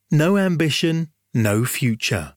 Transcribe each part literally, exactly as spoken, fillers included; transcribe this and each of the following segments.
no ambition, no future.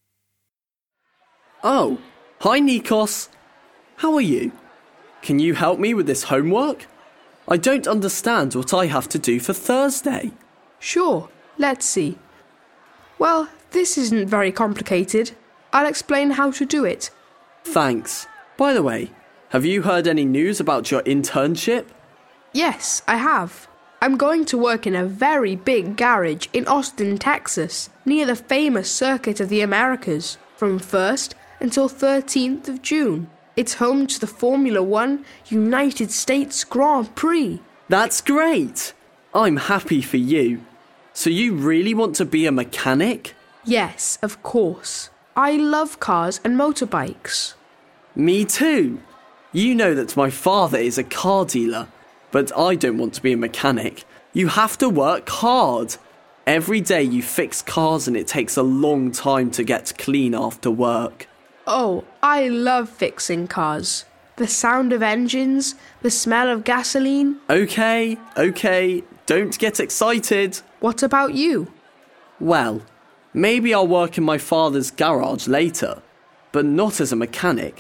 Oh, hi Nikos. How are you? Can you help me with this homework? I don't understand what I have to do for Thursday. Sure, let's see. Well, this isn't very complicated. I'll explain how to do it. Thanks. By the way, have you heard any news about your internship? Yes, I have. I'm going to work in a very big garage in Austin, Texas, near the famous Circuit of the Americas, from first until thirteenth of June. It's home to the Formula One United States Grand Prix. That's great! I'm happy for you. So you really want to be a mechanic? Yes, of course. I love cars and motorbikes. Me too. You know that my father is a car dealer, but I don't want to be a mechanic. You have to work hard. Every day you fix cars and it takes a long time to get clean after work. Oh, I love fixing cars. The sound of engines, the smell of gasoline. Okay, okay, don't get excited. What about you? Well, maybe I'll work in my father's garage later, but not as a mechanic.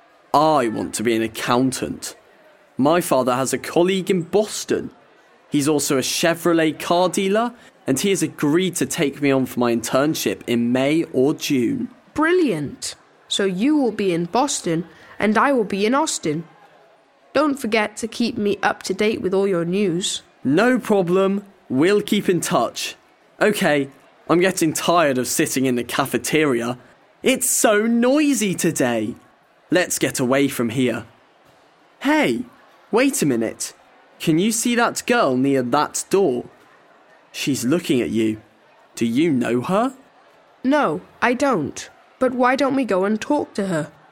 I want to be an accountant. My father has a colleague in Boston. He's also a Chevrolet car dealer, and he has agreed to take me on for my internship in May or June. Brilliant. So you will be in Boston, and I will be in Austin. Don't forget to keep me up to date with all your news. No problem. We'll keep in touch. Okay, I'm getting tired of sitting in the cafeteria. It's so noisy today. Let's get away from here. Hey, wait a minute. Can you see that girl near that door? She's looking at you. Do you know her? No, I don't. But why don't we go and talk to her?